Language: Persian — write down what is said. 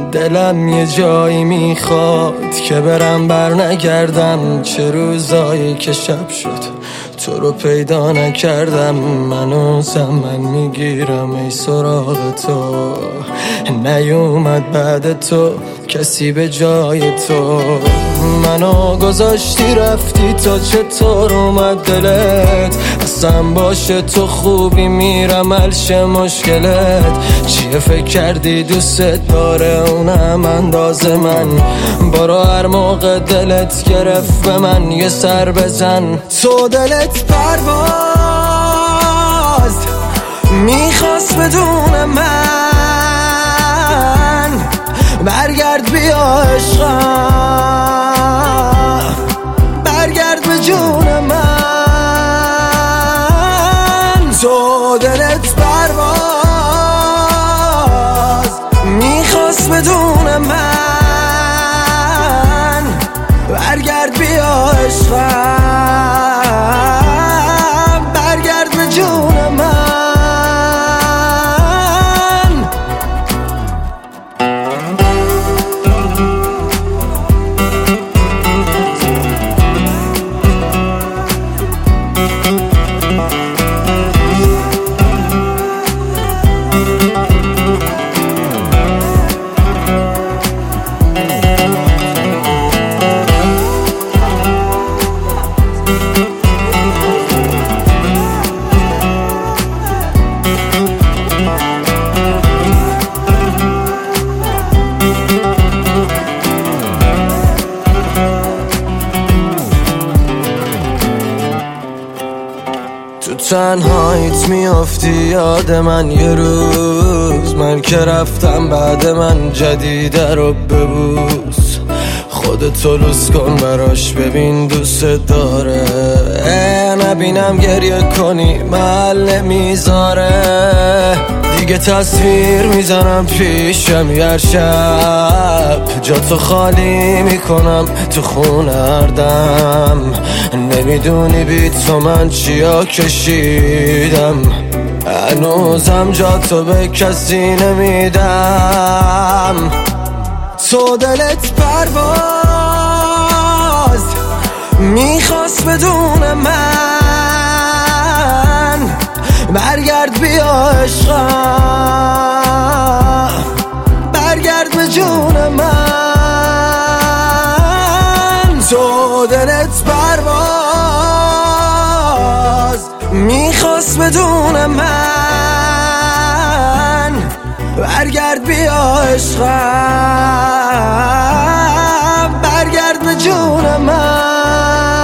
دلم یه جایی میخواد که برم بر نگردم. چه روزایی که شب شد تو رو پیدا نکردم. منو زمن میگیرم ای سراغ تو. نیومد بعد تو کسی به جای تو. منو گذاشتی رفتی تا چطور اومد دلت. اصلا باشه تو خوبی میرم حلش مشکلت. چیه فکر کردی دوست داره اونم انداز من. برو هر موقع دلت گرفت به من یه سر بزن. تو دلت پرواز میخواست بدون من. برگرد بیا عشقم برگرد به جون من. تو دلت پرواز میخواست بدون من. برگرد بیا عشقم برگرد به جون من. تو تنهاییت میافتی یاد من یه روز. من که رفتم بعد من جدیده رو ببوس. خودتو لوس کن براش ببین دوست داره. نبینم گریه کنی محل نمیذاره. دیگه تصویر میزنم پیشم هر شب. جاتو خالی میکنم تو خونه هر دم. نمیدونی بی تو من چیا کشیدم. هنوزم جاتو به کسی نمیدم. تو دلت پرواز میخواست بدون من. برگرد بیا عشقم برگرد به جون من. تو دلت پرواز میخواست بدون من. برگرد بیا عشقم برگرد به جون من.